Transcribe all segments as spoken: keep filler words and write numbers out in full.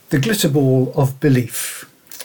The glitterball of belief.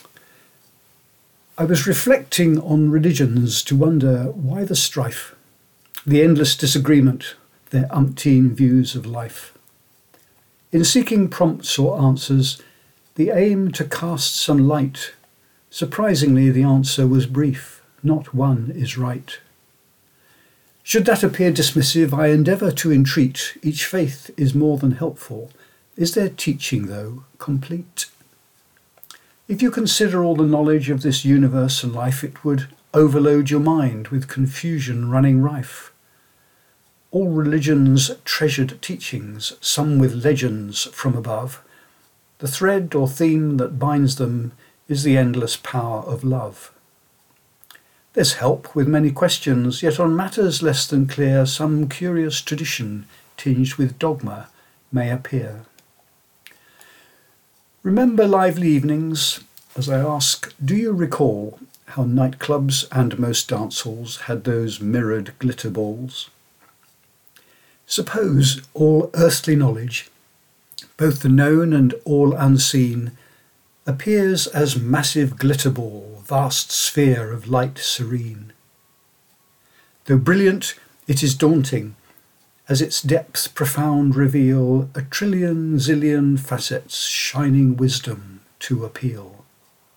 I was reflecting on religions to wonder why the strife, the endless disagreement, their umpteen views of life. In seeking prompts or answers, the aim to cast some light, surprisingly the answer was brief, not one is right. Should that appear dismissive, I endeavour to entreat, each faith is more than helpful. Is their teaching, though, complete? If you consider all the knowledge of this universe and life, it would overload your mind with confusion running rife. All religions' treasured teachings, some with legends from above, the thread or theme that binds them is the endless power of love. There's help with many questions, yet on matters less than clear, some curious tradition tinged with dogma may appear. Remember lively evenings, as I ask, do you recall how nightclubs and most dance halls had those mirrored glitter balls? Suppose all earthly knowledge, both the known and all unseen, appears as massive glitter ball, vast sphere of light serene. Though brilliant, it is daunting, as its depths profound reveal a trillion zillion facets shining wisdom to appeal.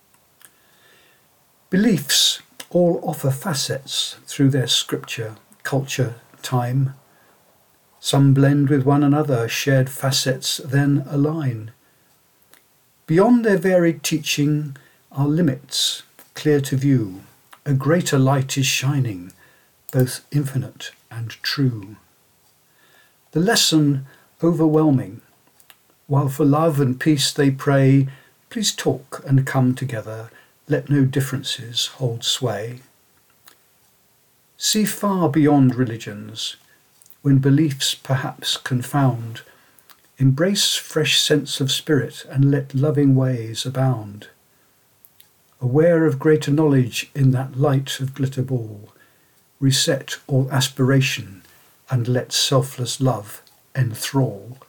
Beliefs all offer facets through their scripture, culture, time. Some blend with one another, shared facets then align. Beyond their varied teaching are limits, clear to view. A greater light is shining, both infinite and true. The lesson overwhelming. While for love and peace they pray, please talk and come together, let no differences hold sway. See far beyond religions, when beliefs perhaps confound. Embrace fresh sense of spirit and let loving ways abound. Aware of greater knowledge in that light of glitter ball, reset all aspiration and let selfless love enthrall.